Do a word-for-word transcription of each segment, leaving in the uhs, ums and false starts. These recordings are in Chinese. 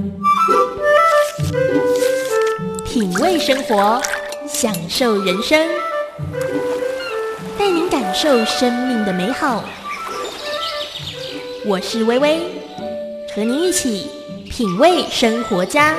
品味生活，享受人生，带您感受生命的美好。我是薇薇，和您一起品味生活家。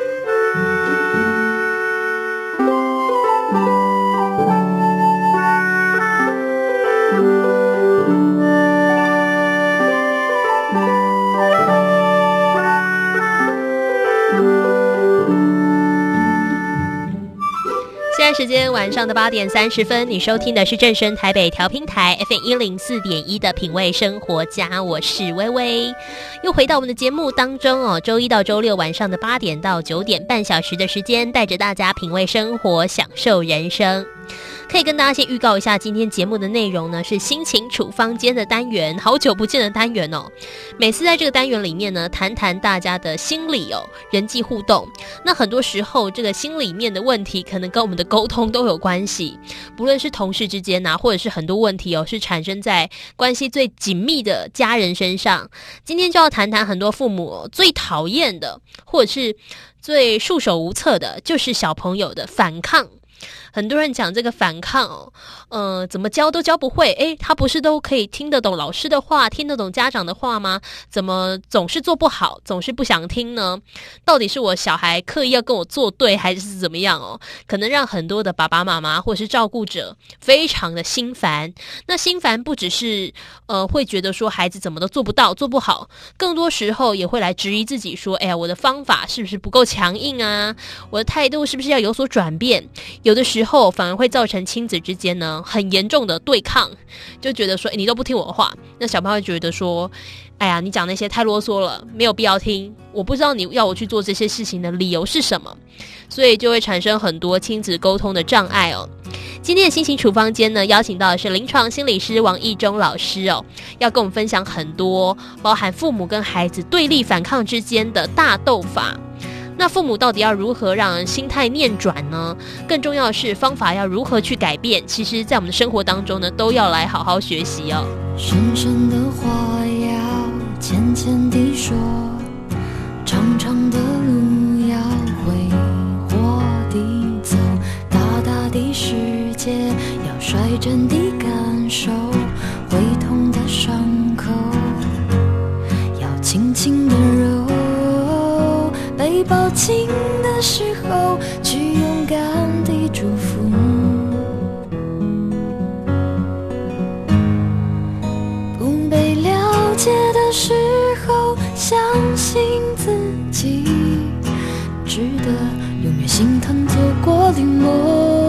现在时间晚上的八点三十分，你收听的是正声台北调频台 F M 一零四点一的品味生活家，我是薇薇，又回到我们的节目当中哦。周一到周六晚上的八点到九点，半小时的时间，带着大家品味生活，享受人生。可以跟大家先预告一下，今天节目的内容呢是心情处方间的单元，好久不见的单元哦。每次在这个单元里面呢，谈谈大家的心理哦，人际互动。那很多时候，这个心里面的问题，可能跟我们的沟通都有关系。不论是同事之间啊，或者是很多问题哦，是产生在关系最紧密的家人身上。今天就要谈谈很多父母哦最讨厌的，或者是最束手无策的，就是小朋友的反抗。很多人讲这个反抗哦，呃，怎么教都教不会。诶，他不是都可以听得懂老师的话，听得懂家长的话吗？怎么总是做不好，总是不想听呢？到底是我小孩刻意要跟我作对，还是怎么样哦？可能让很多的爸爸妈妈或是照顾者非常的心烦。那心烦不只是呃会觉得说孩子怎么都做不到、做不好，更多时候也会来质疑自己说，哎呀，我的方法是不是不够强硬啊？我的态度是不是要有所转变？有的时候反而会造成亲子之间呢很严重的对抗，就觉得说、欸、你都不听我的话，那小朋友会觉得说，哎呀，你讲那些太啰嗦了，没有必要听，我不知道你要我去做这些事情的理由是什么，所以就会产生很多亲子沟通的障碍哦。今天的心情处方间呢，邀请到的是临床心理师王义中老师哦，要跟我们分享很多包含父母跟孩子对立反抗之间的大斗法。那父母到底要如何让人心态逆转呢？更重要的是方法要如何去改变，其实在我们的生活当中呢，都要来好好学习哦。 深深的话要浅浅地说，长长的路要挥霍地走，大大的世界要率真地感受，会痛的伤口要轻轻地揉，被抱紧的时候去勇敢地祝福，不被了解的时候相信自己值得，永远心疼走过临摹。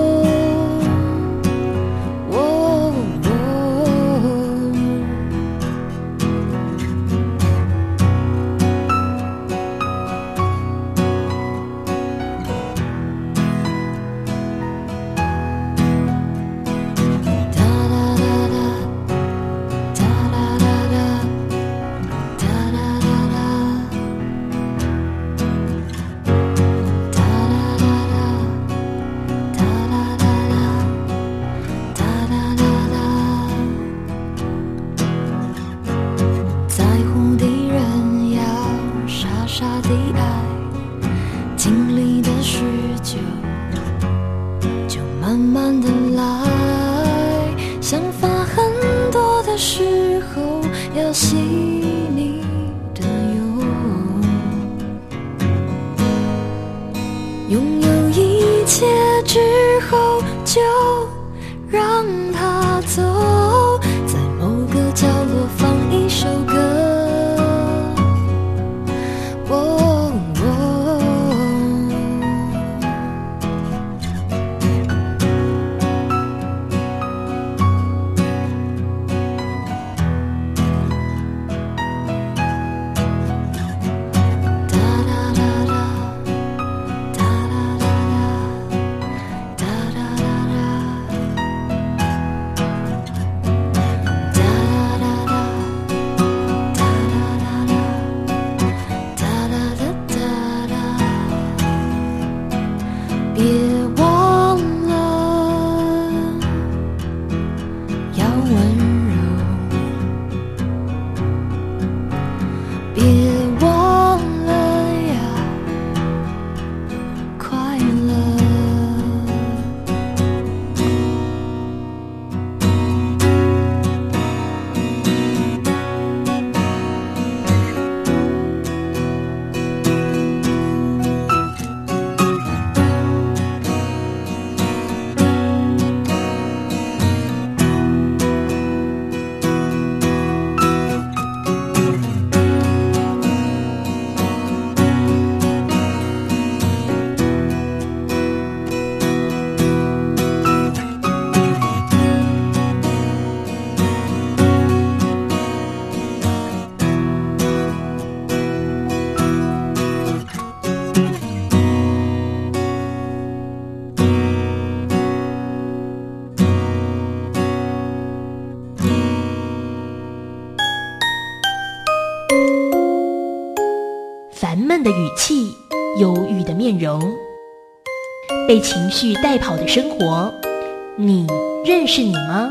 闷的语气，忧郁的面容，被情绪带跑的生活，你认识你吗？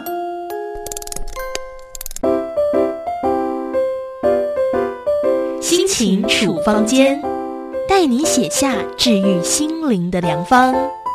心情处方间，带你写下治愈心灵的良方。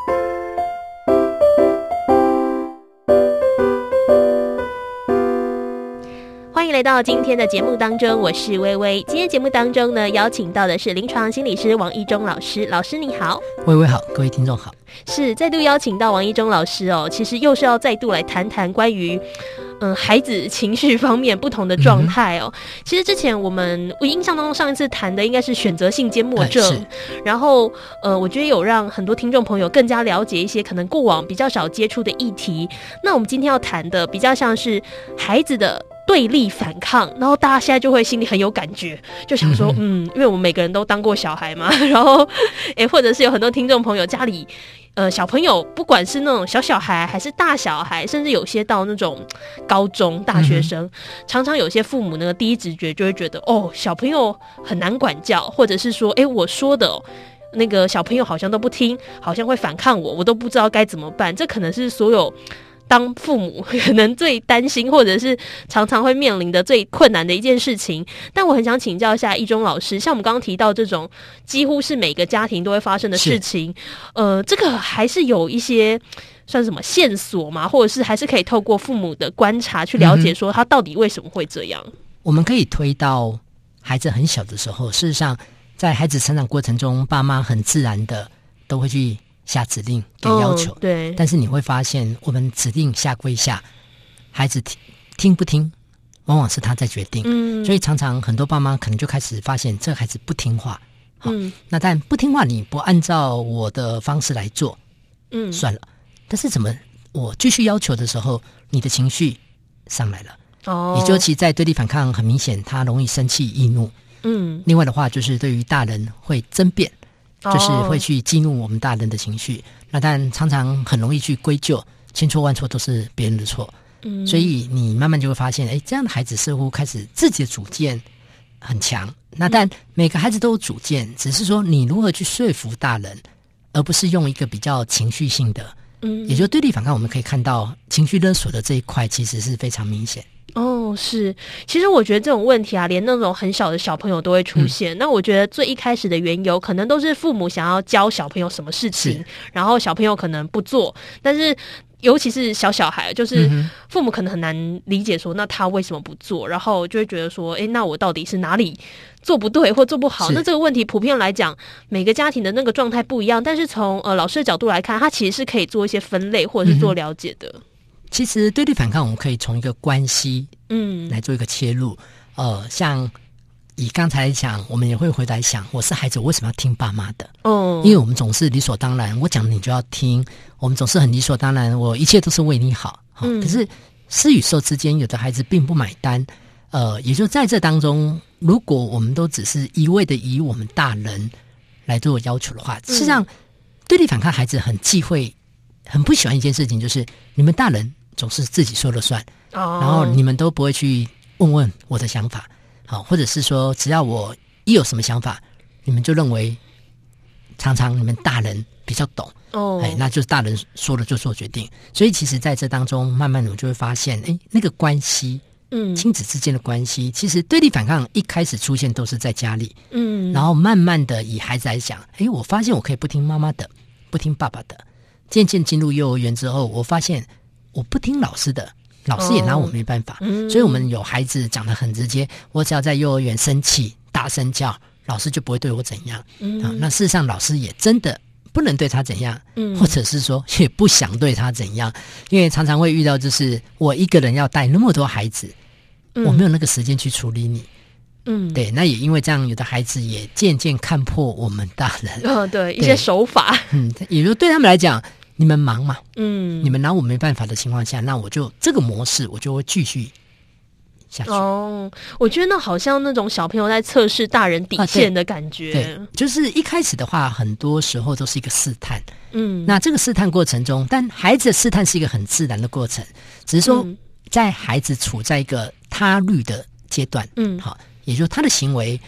欢迎来到今天的节目当中，我是薇薇。今天节目当中呢，邀请到的是临床心理师王一中老师。老师你好。 薇薇好，各位听众好。 是再度邀请到王一中老师哦，其实又是要再度来谈谈关于嗯孩子情绪方面不同的状态哦。嗯、其实之前我们我印象当中上一次谈的应该是选择性缄默症，呃、然后呃我觉得有让很多听众朋友更加了解一些可能过往比较少接触的议题。那我们今天要谈的比较像是孩子的对立反抗，然后大家现在就会心里很有感觉，就想说嗯, 嗯因为我们每个人都当过小孩嘛，然后诶或者是有很多听众朋友家里呃小朋友不管是那种小小孩还是大小孩，甚至有些到那种高中大学生、嗯、常常有些父母那个第一直觉就会觉得哦小朋友很难管教，或者是说诶我说的、哦那个小朋友好像都不听，好像会反抗我，我都不知道该怎么办。这可能是所有当父母可能最担心或者是常常会面临的最困难的一件事情。但我很想请教一下一中老师，像我们刚刚提到这种几乎是每个家庭都会发生的事情，呃，这个还是有一些算什么线索吗？或者是还是可以透过父母的观察去了解说他到底为什么会这样、嗯、 我们可以推到孩子很小的时候，事实上在孩子成长过程中，爸妈很自然的都会去下指令给要求、哦、对，但是你会发现我们指令下归下，孩子听听不听往往是他在决定、嗯、所以常常很多爸妈可能就开始发现这个孩子不听话、哦嗯、那但不听话你不按照我的方式来做嗯，算了，但是怎么我继续要求的时候你的情绪上来了哦，也就其在对立反抗很明显他容易生气易怒嗯，另外的话就是对于大人会争辩，就是会去激怒我们大人的情绪、哦、那但常常很容易去归咎，千错万错都是别人的错、嗯、所以你慢慢就会发现诶这样的孩子似乎开始自己的主见很强，那但每个孩子都有主见，只是说你如何去说服大人，而不是用一个比较情绪性的嗯，也就是对立反抗，我们可以看到情绪勒索的这一块其实是非常明显哦，是，其实我觉得这种问题啊，连那种很小的小朋友都会出现、嗯、那我觉得最一开始的缘由可能都是父母想要教小朋友什么事情，然后小朋友可能不做，但是尤其是小小孩，就是父母可能很难理解说那他为什么不做，然后就会觉得说诶那我到底是哪里做不对或做不好，那这个问题普遍来讲每个家庭的那个状态不一样，但是从呃老师的角度来看，他其实是可以做一些分类或者是做了解的、嗯， 其实对立反抗我们可以从一个关系嗯来做一个切入、嗯、呃，像以刚才来讲我们也会回来想我是孩子我为什么要听爸妈的哦，因为我们总是理所当然我讲你就要听，我们总是很理所当然我一切都是为你好、哦嗯、可是施与受之间有的孩子并不买单，呃，也就在这当中如果我们都只是一味的以我们大人来做要求的话，事实上、嗯、对立反抗孩子很忌讳很不喜欢一件事情，就是你们大人总是自己说了算、哦、然后你们都不会去问问我的想法，好，或者是说只要我一有什么想法你们就认为常常你们大人比较懂哦，哎，那就是大人说了就做决定，所以其实在这当中慢慢的我就会发现哎，那个关系嗯，亲子之间的关系其实对立反抗一开始出现都是在家里嗯，然后慢慢的以孩子来讲哎，我发现我可以不听妈妈的不听爸爸的，渐渐进入幼儿园之后我发现我不听老师的老师也拿我没办法、哦嗯、所以我们有孩子讲得很直接，我只要在幼儿园生气大声叫老师就不会对我怎样、嗯啊、那事实上老师也真的不能对他怎样、嗯、或者是说也不想对他怎样，因为常常会遇到就是我一个人要带那么多孩子、嗯、我没有那个时间去处理你嗯，对，那也因为这样有的孩子也渐渐看破我们大人哦，对，一些手法嗯，也就对他们来讲你们忙嘛嗯，你们拿我没办法的情况下，那我就这个模式我就会继续下去哦，我觉得那好像那种小朋友在测试大人底线的感觉、啊、对, 对， 就是一开始的话很多时候都是一个试探嗯，那这个试探过程中，但孩子的试探是一个很自然的过程，只是说在孩子处在一个他律的阶段嗯，好，也就是他的行为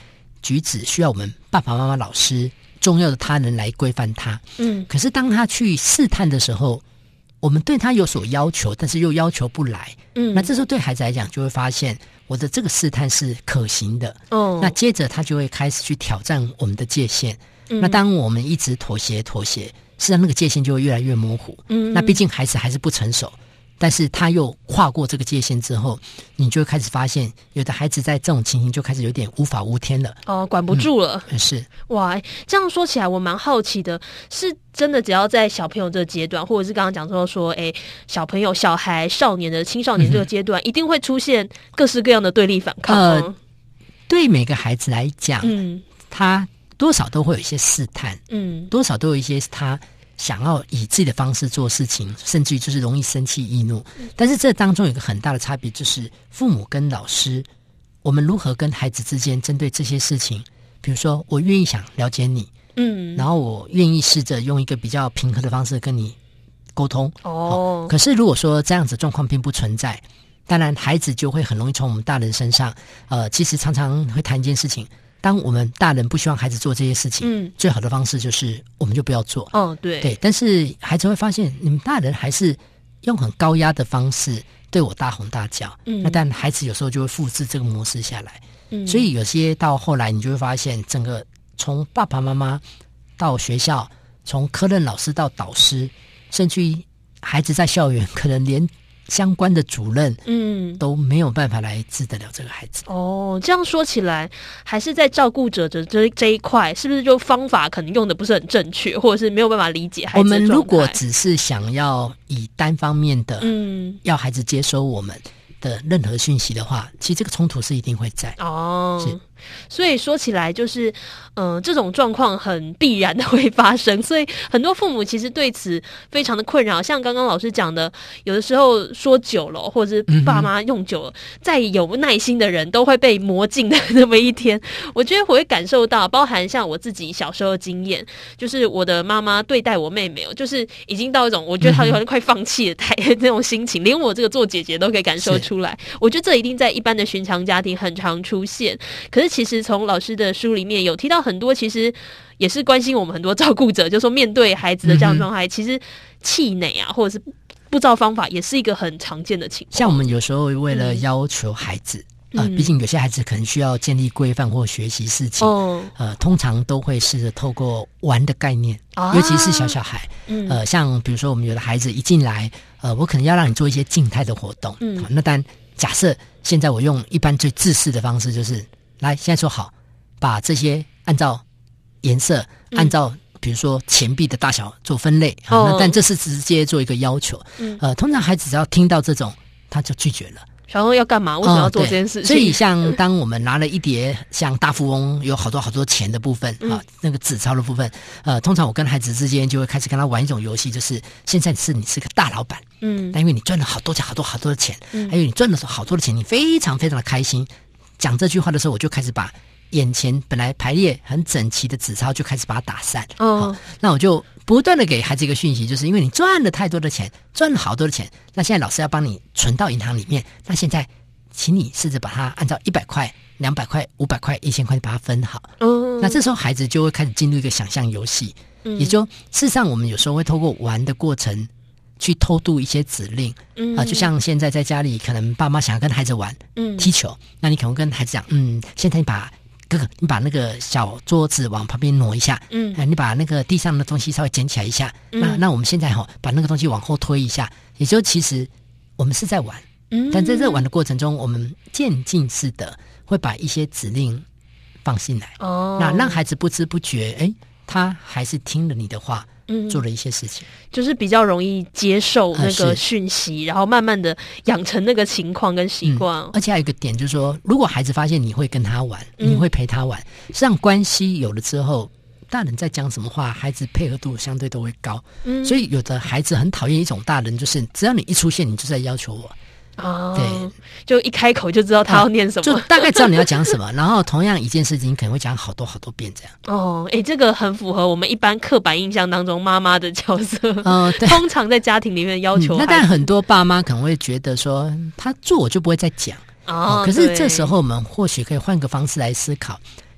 举止需要我们爸爸妈妈、老师、重要的他人来规范他。嗯，可是当他去试探的时候，我们对他有所要求，但是又要求不来。嗯，那这时候对孩子来讲，就会发现我的这个试探是可行的。哦，那接着他就会开始去挑战我们的界限。嗯，那当我们一直妥协妥协，实际上那个界限就会越来越模糊。嗯，那毕竟孩子还是不成熟。但是他又跨过这个界限之后，你就会开始发现，有的孩子在这种情形就开始有点无法无天了。 哦，管不住了。 嗯、是哇，这样说起来，我蛮好奇的，是真的只要在小朋友这个阶段，或者是刚刚讲说说，哎，小朋友、小孩、少年的青少年这个阶段，嗯、一定会出现各式各样的对立反抗。呃， 对每个孩子来讲，嗯，他多少都会有一些试探，嗯，多少都有一些他想要以自己的方式做事情，甚至于就是容易生气易怒。但是这当中有一个很大的差别，就是父母跟老师，我们如何跟孩子之间针对这些事情，比如说我愿意想了解你，嗯，然后我愿意试着用一个比较平和的方式跟你沟通。哦，可是如果说这样子状况并不存在，当然孩子就会很容易从我们大人身上，呃，其实常常会谈一件事情。当我们大人不希望孩子做这些事情，嗯，最好的方式就是我们就不要做。 哦，对对，但是孩子会发现，你们大人还是用很高压的方式对我大吼大叫，嗯，那但孩子有时候就会复制这个模式下来，嗯，所以有些到后来，你就会发现，整个从爸爸妈妈到学校，从科任老师到导师，甚至于孩子在校园，可能连相关的主任嗯都没有办法来治得了这个孩子。 哦，这样说起来，还是在照顾者的这这一块，是不是就方法可能用的不是很正确，或者是没有办法理解孩子的状态？ 我们如果只是想要以单方面的嗯要孩子接收我们的任何讯息的话，其实这个冲突是一定会在。 哦，是。所以说起来就是嗯、呃，这种状况很必然的会发生，所以很多父母其实对此非常的困扰。像刚刚老师讲的，有的时候说久了，或者是爸妈用久了，再有耐心的人都会被磨尽的那么一天。我觉得我会感受到，包含像我自己小时候的经验，就是我的妈妈对待我妹妹，就是已经到一种我觉得她好像快放弃了太那种心情，连我这个做姐姐都可以感受出来。我觉得这一定在一般的寻常家庭很常出现，可是其实从老师的书里面有提到很多，其实也是关心我们很多照顾者，就说面对孩子的这样的状态，嗯、其实气馁啊，或者是不知道方法，也是一个很常见的情况。 像我们有时候为了要求孩子，嗯、呃，毕竟有些孩子可能需要建立规范或学习事情，哦、呃，通常都会试着透过玩的概念，啊、尤其是小小孩，嗯、呃，像比如说我们有的孩子一进来，呃，我可能要让你做一些静态的活动，嗯，那但假设现在我用一般最自私的方式，就是来现在说好，把这些按照颜色，嗯、按照比如说钱币的大小做分类，哦、那但这是直接做一个要求，嗯、呃，通常孩子只要听到这种，他就拒绝了。 然后要干嘛？为什么要做这件事情？ 哦、所以像当我们拿了一叠像大富翁有好多好多钱的部分，嗯、啊，那个纸钞的部分，呃，通常我跟孩子之间就会开始跟他玩一种游戏，就是现在是你是个大老板，嗯，但因为你赚了好多钱好多好多的钱，嗯、还有你赚了好多的钱，你非常非常的开心。讲这句话的时候，我就开始把眼前本来排列很整齐的纸钞就开始把它打散。哦，那我就不断的给孩子一个讯息，就是因为你赚了太多的钱，赚了好多的钱，那现在老师要帮你存到银行里面，那现在请你试着把它按照一百块、两百块、五百块、一千块把它分好。嗯，那这时候孩子就会开始进入一个想象游戏，嗯、也就事实上我们有时候会透过玩的过程去偷渡一些指令，嗯、呃、就像现在在家里可能爸妈想要跟孩子玩，嗯、踢球，那你可能跟孩子讲，嗯，现在你把哥哥你把那个小桌子往旁边挪一下，嗯、呃，你把那个地上的东西稍微捡起来一下，嗯、那那我们现在齁把那个东西往后推一下，也就其实我们是在玩，嗯、但在这玩的过程中，我们渐进式的会把一些指令放进来，哦，那让孩子不知不觉，哎，他还是听了你的话。嗯，做了一些事情， 就是比较容易接受那个讯息，啊、然后慢慢的养成那个情况跟习惯，嗯。 而且还有一个点就是说，如果孩子发现你会跟他玩，嗯、你会陪他玩，实际上关系有了之后，大人在讲什么话，孩子配合度相对都会高。嗯，所以有的孩子很讨厌一种大人，就是只要你一出现，你就在要求我。 哦，对，就一开口就知道他要念什么， 就大概知道你要讲什么，然后同样一件事情，你可能会讲好多好多遍这样。 哦，哎，这个很符合我们一般刻板印象当中妈妈的角色。哦，对，通常在家庭里面要求、嗯。 那但很多爸妈可能会觉得说，他做我就不会再讲。哦，可是这时候我们或许可以换个方式来思考。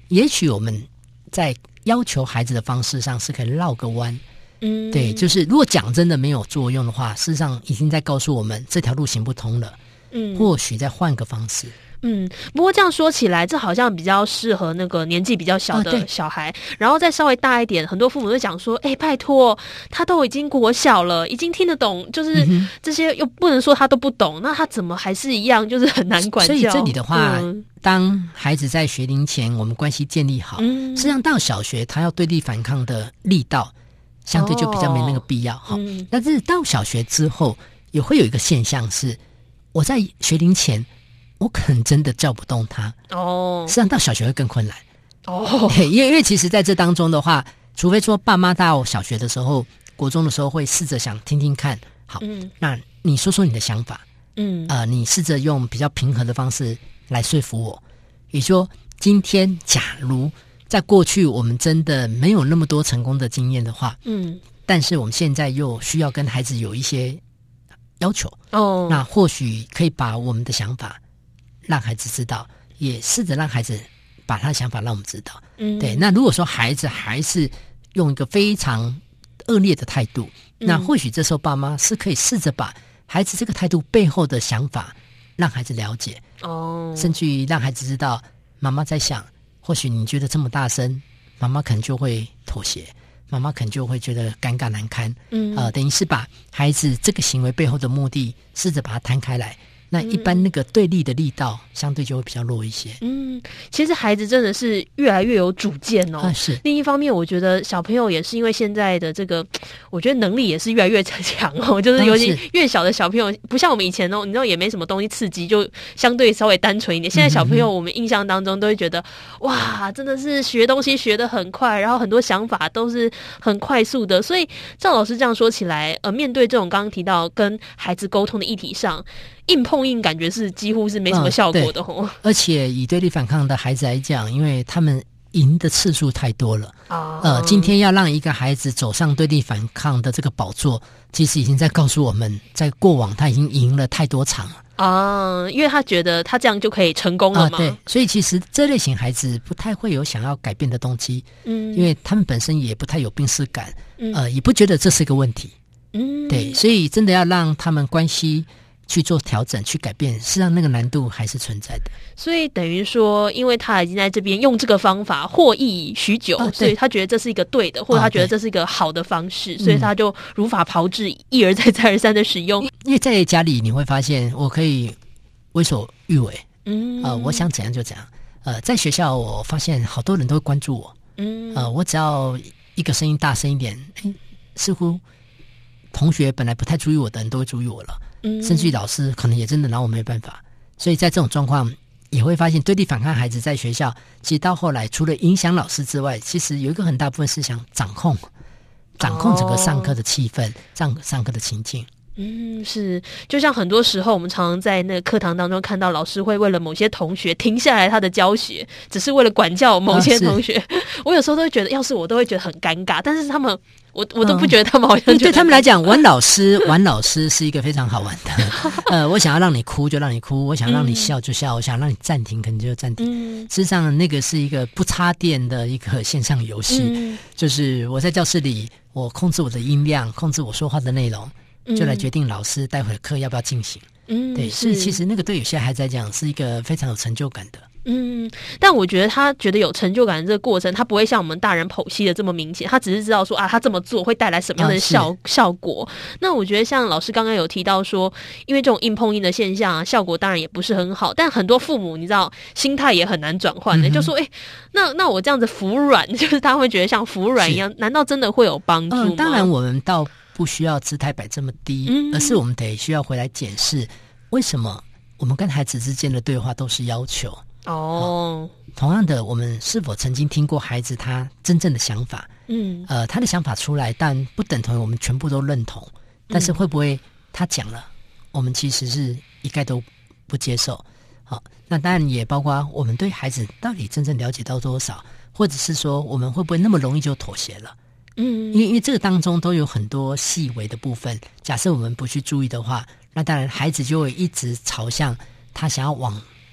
也许我们在要求孩子的方式上是可以绕个弯。嗯，对，就是如果讲真的没有作用的话，事实上已经在告诉我们这条路行不通了。嗯，或许再换个方式。 嗯，不过这样说起来，这好像比较适合那个年纪比较小的小孩，啊、然后再稍微大一点，很多父母会讲说：“哎、欸，拜托，他都已经国小了，已经听得懂，就是这些又不能说他都不懂，那他怎么还是一样，就是很难管教？” 所以这里的话，嗯、当孩子在学龄前，我们关系建立好，嗯、实际上到小学，他要对立反抗的力道相对就比较没那个必要哈。哦嗯、但是到小学之后，也会有一个现象是，我在学龄前。我可能真的叫不动他哦，实际上到小学会更困难哦，因为因为其实在这当中的话，除非说爸妈到小学的时候、国中的时候会试着想听听看，好，嗯、那你说说你的想法，嗯，呃，你试着用比较平和的方式来说服我。也就是说，今天假如在过去我们真的没有那么多成功的经验的话，嗯，但是我们现在又需要跟孩子有一些要求哦，那或许可以把我们的想法。让孩子知道，也试着让孩子把他的想法让我们知道。嗯，对。那如果说孩子还是用一个非常恶劣的态度，嗯、那或许这时候爸妈是可以试着把孩子这个态度背后的想法让孩子了解。哦，甚至于让孩子知道，妈妈在想，或许你觉得这么大声，妈妈可能就会妥协，妈妈可能就会觉得尴尬难堪。嗯，呃，等于是把孩子这个行为背后的目的，试着把它摊开来。那一般那个对立的力道相对就会比较弱一些。嗯， 其实孩子真的是越来越有主见哦。 啊、是。 另一方面，我觉得小朋友也是因为现在的这个，我觉得能力也是越来越强哦。就是尤其越小的小朋友，不像我们以前哦，你知道也没什么东西刺激，就相对稍微单纯一点。现在小朋友，我们印象当中都会觉得，嗯、哇，真的是学东西学得很快，然后很多想法都是很快速的。所以赵老师这样说起来，呃，面对这种刚刚提到跟孩子沟通的议题上。硬碰硬感觉是几乎是没什么效果的哦、嗯， 而且以对立反抗的孩子来讲，因为他们赢的次数太多了啊。呃，今天要让一个孩子走上对立反抗的这个宝座，其实已经在告诉我们，在过往他已经赢了太多场了啊。因为他觉得他这样就可以成功了嘛。 啊、对，所以其实这类型孩子不太会有想要改变的动机，嗯，因为他们本身也不太有病识感，嗯、呃，也不觉得这是个问题，嗯，对，所以真的要让他们关系。去做调整去改变，实际上那个难度还是存在的。 所以等于说，因为他已经在这边用这个方法获益许久、哦、所以他觉得这是一个对的，或者他觉得这是一个好的方式、哦、所以他就如法炮制，一而再再而三的使用。 因为在家里你会发现我可以为所欲为，嗯，呃，我想怎样就怎样。呃，在学校我发现好多人都会关注我，嗯，呃，我只要一个声音大声一点，诶，似乎同学本来不太注意我的人都会注意我了，嗯，甚至于老师可能也真的拿我没办法。所以在这种状况也会发现，对立反抗孩子在学校其实到后来除了影响老师之外，其实有一个很大部分是想掌控掌控整个上课的气氛、哦、上上课的情境。 嗯，是，就像很多时候我们常常在那个课堂当中看到老师会为了某些同学停下来他的教学，只是为了管教某些同学、啊、我有时候都会觉得，要是我都会觉得很尴尬，但是他们我我都不觉得他们好像觉得、嗯、 对他们来讲玩老师玩老师是一个非常好玩的呃，我想要让你哭就让你哭，我想让你笑就笑、嗯、我想让你暂停可能就暂停、嗯、事实上那个是一个不插电的一个线上游戏、嗯、就是我在教室里我控制我的音量，控制我说话的内容，就来决定老师待会课要不要进行。嗯，对，所以其实那个对有些孩子来讲是一个非常有成就感的。 嗯，但我觉得他觉得有成就感的这个过程，他不会像我们大人剖析的这么明显，他只是知道说啊，他这么做会带来什么样的效、啊、效果。那我觉得像老师刚刚有提到说，因为这种硬碰硬的现象啊，效果当然也不是很好，但很多父母你知道心态也很难转换的、嗯，就说哎、欸，那那我这样子服软，就是他会觉得像服软一样，难道真的会有帮助吗？ 嗯，当然我们到不需要姿态摆这么低、嗯、而是我们得需要回来检视为什么我们跟孩子之间的对话都是要求哦、哦同样的，我们是否曾经听过孩子他真正的想法？嗯，呃，他的想法出来，但不等同于我们全部都认同，但是会不会他讲了，我们其实是一概都不接受？好，那当然也包括我们对孩子到底真正了解到多少，或者是说我们会不会那么容易就妥协了？嗯，因为因为这个当中都有很多细微的部分，假设我们不去注意的话，那当然孩子就会一直朝向他想要往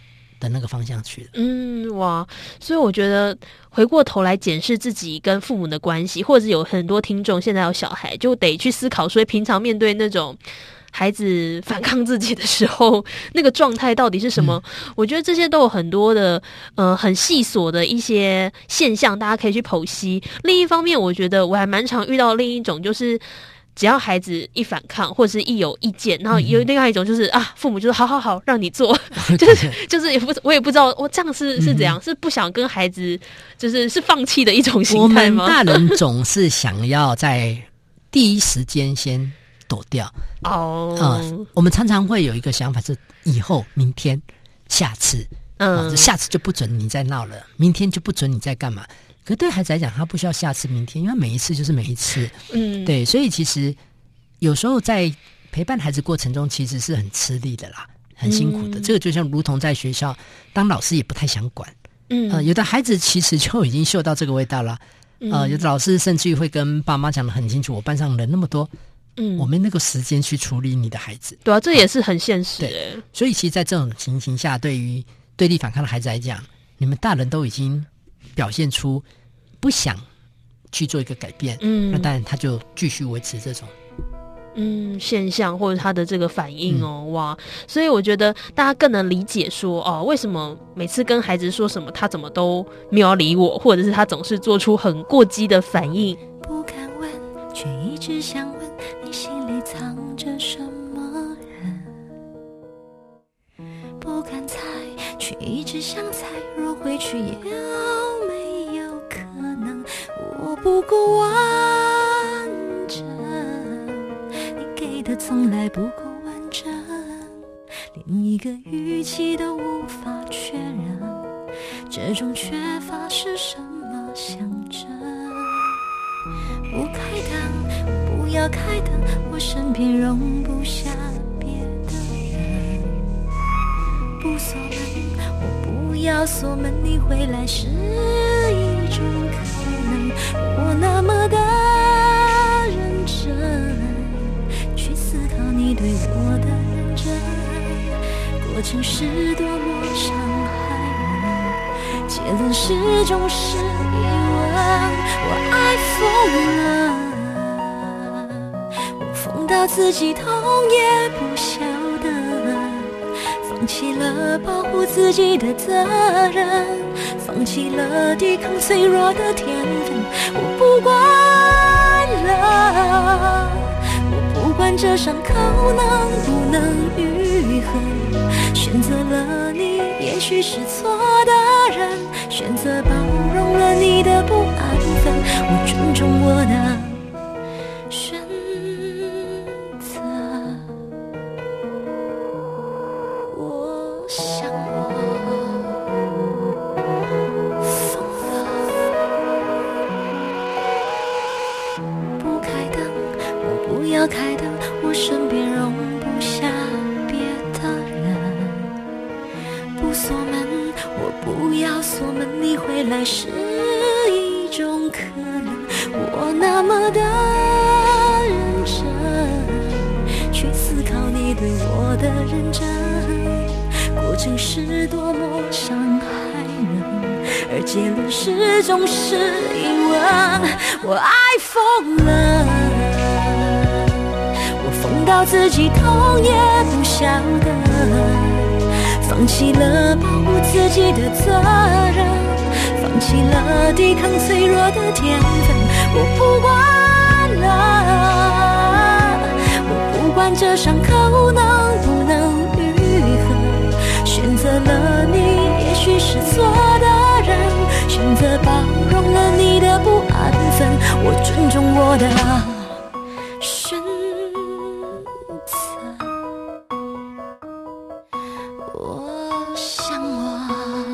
的那个方向去了。 嗯，哇，所以我觉得回过头来检视自己跟父母的关系，或者是有很多听众现在有小孩，就得去思考，所以平常面对那种孩子反抗自己的时候，那个状态到底是什么？嗯、我觉得这些都有很多的呃很细琐的一些现象，大家可以去剖析。另一方面，我觉得我还蛮常遇到另一种，就是只要孩子一反抗或者是一有意见，然后有另外一种就是啊，父母就是好好好让你做，就是就是也不我也不知道我这样是是怎样，是不想跟孩子就是是放弃的一种心态吗？ 我们大人总是想要在第一时间先躲掉哦、 呃，我们常常会有一个想法是以后明天下次嗯、呃，下次就不准你再闹了，明天就不准你再干嘛。可对孩子来讲，他不需要下次明天，因为每一次就是每一次。嗯，对，所以其实有时候在陪伴孩子过程中，其实是很吃力的啦，很辛苦的。嗯、这个就像如同在学校当老师也不太想管。嗯，呃，有的孩子其实就已经嗅到这个味道了。呃，有的老师甚至于会跟爸妈讲得很清楚，我班上人那么多。嗯，我没那个时间去处理你的孩子。 对啊，这也是很现实。 对，所以其实在这种情形下，对于对立反抗的孩子来讲，你们大人都已经表现出不想去做一个改变，嗯，那当然他就继续维持这种嗯现象或者他的这个反应哦、嗯、哇，所以我觉得大家更能理解说哦，为什么每次跟孩子说什么他怎么都没有要理我，或者是他总是做出很过激的反应。 不敢问，却一直想问你心里藏着什么人，不敢猜，却一直想猜，若回去也没有可能，我不够完整，你给的从来不够完整，连一个语气都无法确认，这种缺乏是什么象征？不开灯，不要开灯，我身边容不下别的人，不锁门，我不要锁门，你回来是一种可能，我那么的认真去思考你对我的认真，过程是多么伤害人，结论始终是疑问，我爱疯了，我疯到自己痛也不晓得，放弃了保护自己的责任，放弃了抵抗脆弱的天分，我不管了，我不管这伤口能不能愈合，选择了你也许是错的人，选择包容了你的不安分，我尊重我的选择，我想我疯了，不开灯，我不要开灯，我身边容不下别的人，不锁门，我不要锁门，你回来是一种可能，我那么的认真去思考你对我的认真，过程是多么伤害人，而结论始终是疑问，我爱疯了，我疯到自己痛也不晓得，放弃了保护自己的责任，放弃了抵抗脆弱的天分，我不管了，我不管这伤口能不能愈合，选择了你也许是错的人，选择包容了你的不安分，我尊重我的选择，我想我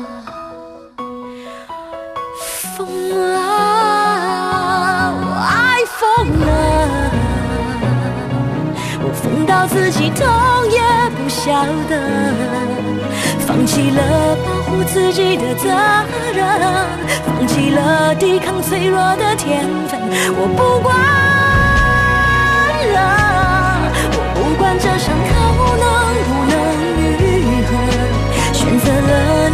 疯了，我爱疯了，我疯到自己痛也不晓得，放弃了保护自己的责任，放弃了抵抗脆弱的天分，我不管了，我不管这伤口能不能愈合，选择了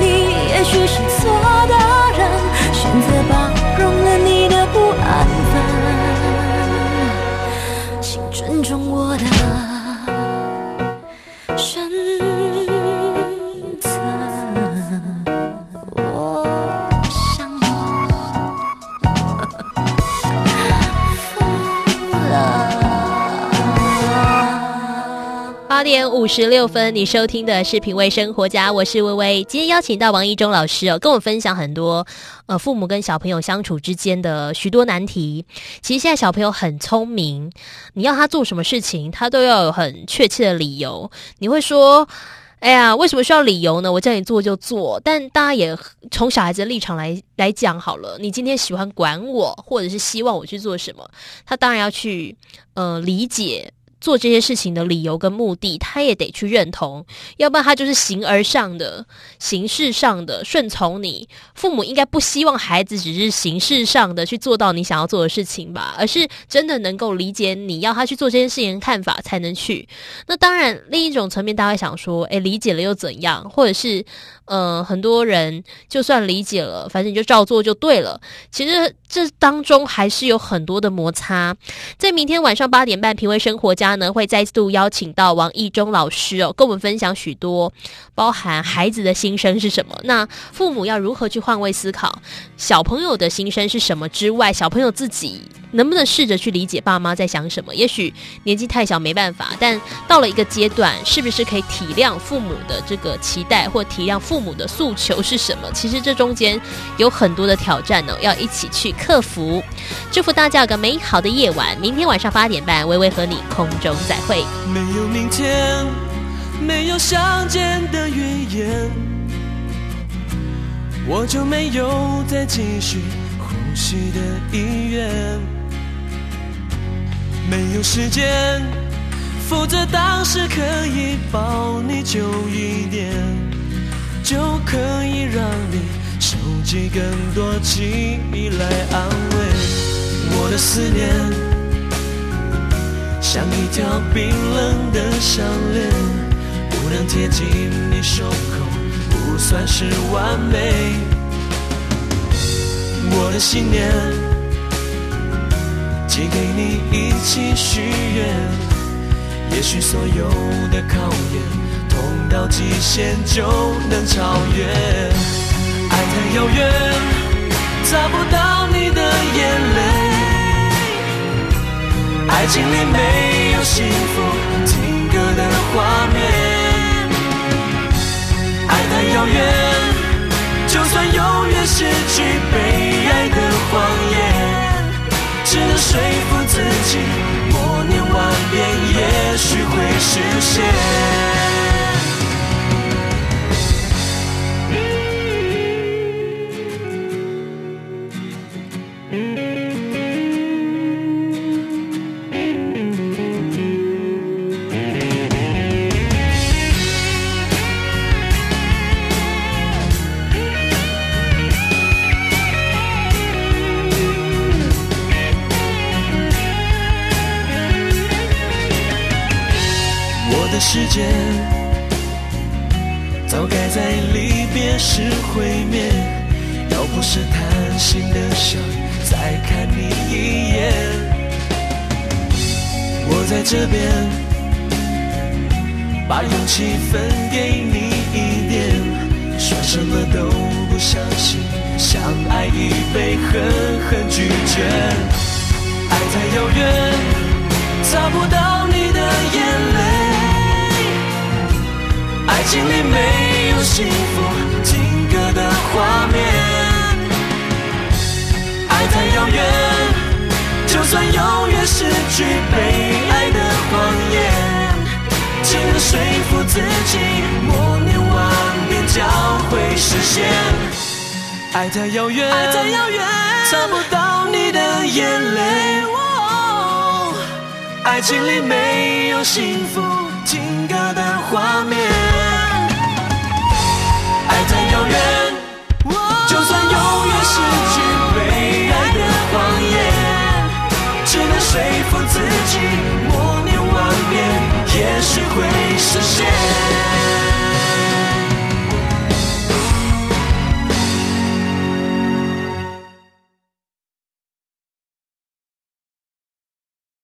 点五十六分，你收听的是品味生活家，我是薇薇。今天邀请到王一中老师哦，跟我分享很多呃父母跟小朋友相处之间的许多难题。其实现在小朋友很聪明，你要他做什么事情，他都要有很确切的理由。你会说，哎呀，为什么需要理由呢？我叫你做就做。但大家也从小孩子的立场来来讲好了，你今天喜欢管我，或者是希望我去做什么，他当然要去呃理解做这些事情的理由跟目的，他也得去认同，要不然他就是形而上的、形式上的顺从你。父母应该不希望孩子只是形式上的去做到你想要做的事情吧，而是真的能够理解你要他去做这件事情的看法才能去。那当然，另一种层面，大家会想说，诶，理解了又怎样？或者是，呃，很多人就算理解了，反正你就照做就对了。其实这当中还是有很多的摩擦。在明天晚上八点半，品味生活家呢会再度邀请到王一中老师哦，跟我们分享许多包含孩子的心声是什么，那父母要如何去换位思考小朋友的心声是什么之外，小朋友自己能不能试着去理解爸妈在想什么？也许年纪太小没办法，但到了一个阶段，是不是可以体谅父母的这个期待，或体谅父母的诉求是什么？其实这中间有很多的挑战呢、哦，要一起去克服。祝福大家有个美好的夜晚，明天晚上八点半，微微和你空中再会。 没有明天，没有相见的预言，我就没有再继续呼吸的意愿。没有时间，否则当时可以抱你久一点，就可以让你收集更多记忆来安慰。我的思念像一条冰冷的项链，不能贴近你胸口，不算是完美。我的信念寄给你一起许愿，也许所有的考验痛到极限就能超越。爱太遥远，找不到你的眼泪，爱情里没有幸福听歌的画面。爱太遥远，就算永远失去被爱的谎言，只能说服自己，默念万遍，也许会实现。世界早该在离别时毁灭，要不是贪心的想再看你一眼。我在这边把勇气分给你一点，说什么都不相信，相爱已被狠狠拒绝。爱太遥远，找不到你的眼泪，爱情里没有幸福听歌的画面。爱太遥远，就算永远失去被爱的谎言，只能说服自己，默念万遍，将会实现。爱太遥远，爱太遥远，找不到你的眼泪、哦、爱情里没有幸福听歌的画面。